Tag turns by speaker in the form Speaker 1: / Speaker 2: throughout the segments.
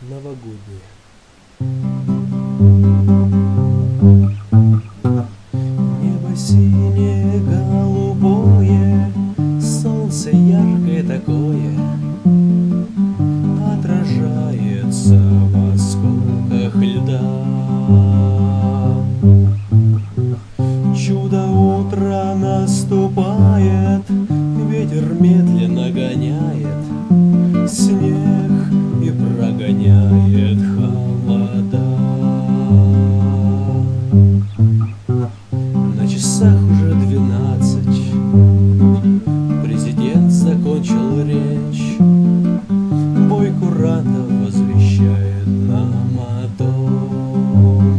Speaker 1: новогодние. Небо синее, голубое, солнце яркое такое, отражается в осколках льда. Чудо утра наступает, ветер медленно гоняет снег и прогоняет холода. На часах уже 12, президент закончил речь, бой курантов возвещает нам о том.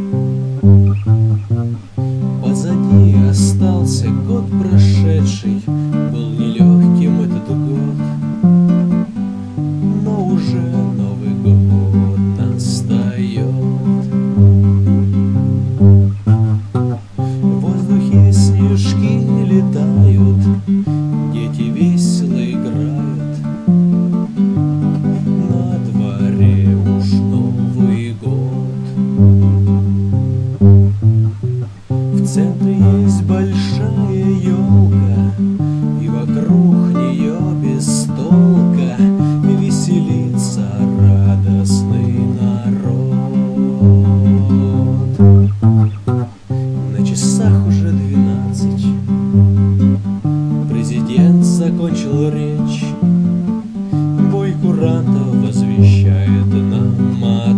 Speaker 1: Позади остался год прошедший, был нелегким этот год, но уже Новый год настает. В воздухе снежки летают, дети весело играют, на дворе уж Новый год. В центре есть большая елка, и вокруг нее без толка веселится радостный народ. На часах уже 12, президент закончил речь, бой курантов возвещает нам о